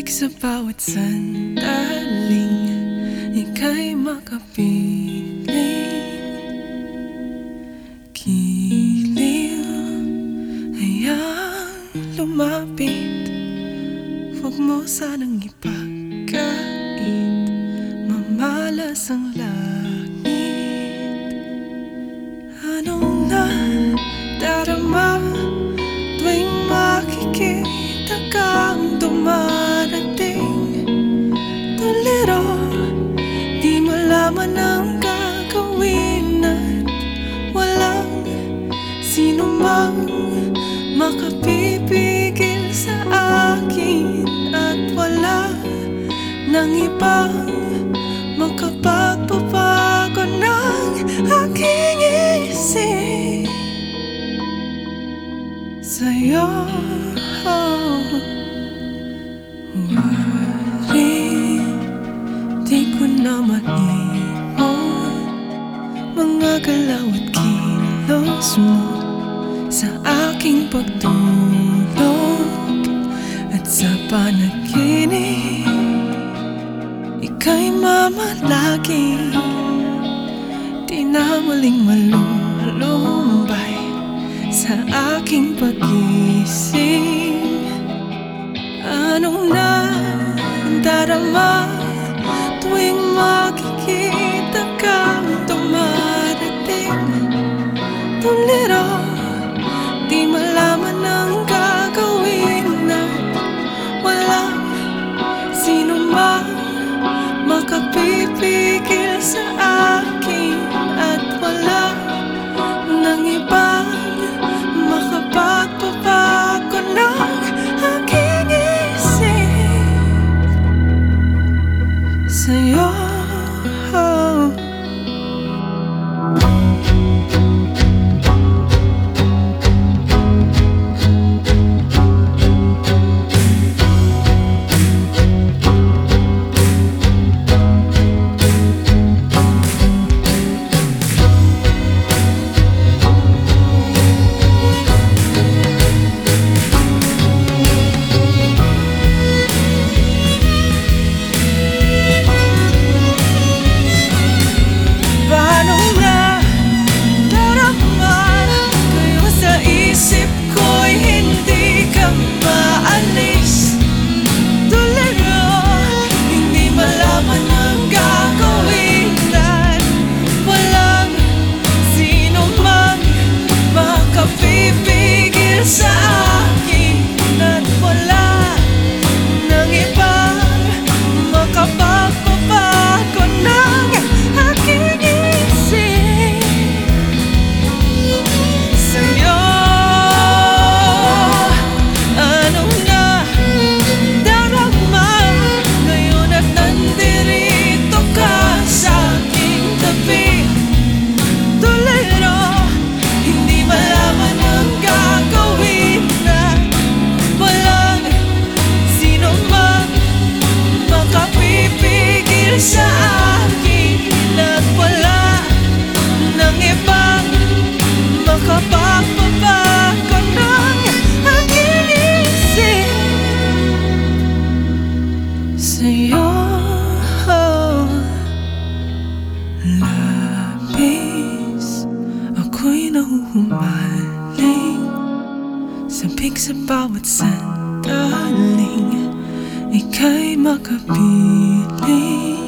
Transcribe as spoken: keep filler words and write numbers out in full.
Sabik sa bawat sandaling ika'y makapiling Kilio, hayaang lumapit. Huwag mo sanang ipagkait, mamalas ang langit. Anong nadarama tuwing makikita kang dumarating? Tuliro, di malaman ang gagawin at walang sino mang makapipigil sa akin at wala nang ibang makapagpapago ng aking isip sa'yo. Wari, di ko na maingon mga galaw at kilos mo sa aking pagtulog at sa panaginip. Ika'y mamalagi, di na muling malulumbay sa aking pag-isip. Anong nadarama tuwing makikita kang dumarating? Tuliro, di malaman ang gagawin at walang sino mang makapipigil sa akin at wala nang ibang makapagpapago ng aking isip sa'yo. Sa akin at wala nang ibang makapagpapago ng aking isip sa'yo. Labis ako'y nahuhumaling, sabik sa bawat sandaling ika'y makapiling